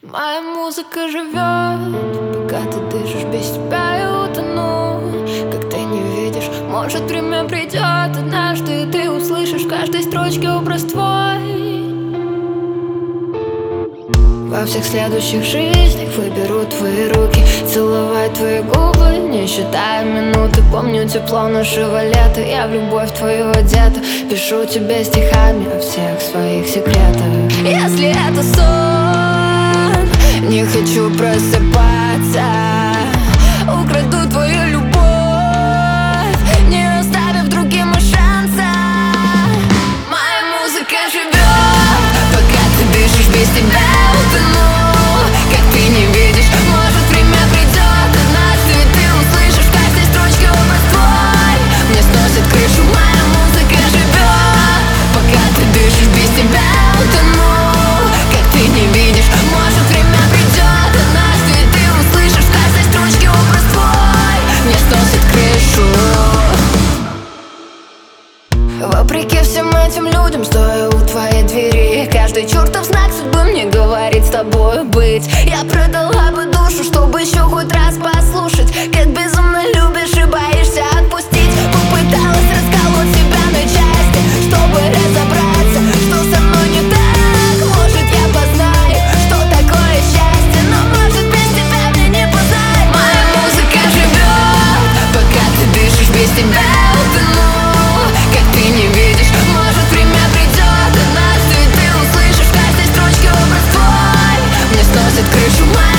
Моя музыка живет, пока ты дышишь, без тебя я утону. Как ты не видишь, может время придет однажды, и ты услышишь в каждой строчке образ твой. Во всех следующих жизнях выберу твои руки, целовать твои губы, не считая минуты. Помню тепло нашего лета, я в любовь твою одета. Пишу тебе стихами о всех своих секретах. Если это сон, не хочу просыпаться, украду твою любовь, не оставив другим и шанса. Моя музыка живет, пока ты дышишь, без тебя утону. Как ты не видишь, может время придет однажды, и ты услышишь в каждой строчке образ твой. Мне сносит крышу, моя музыка живет, пока ты дышишь, без тебя утону. Как ты не видишь, может время придет однажды, и ты услышишь в каждой строчке образ твой. Мне сносит крышу. Вопреки всем этим людям, стоя у твоей двери, каждый чертов знак судьбы мне говорит с тобой быть. Я продала бы душу, чтобы еще хоть раз послушать, как безумно любишь и боишься отпустить. Попыталась расколоть себя на части, чтобы разобраться, что со мной не так. Может, я познаю, что такое счастье, но может без тебя мне не познать. Моя музыка живет, пока ты дышишь, без тебя утону. Как ты не видишь, может время придет однажды, и ты услышишь в каждой строчке образ твой. Мне сносит крышу, моя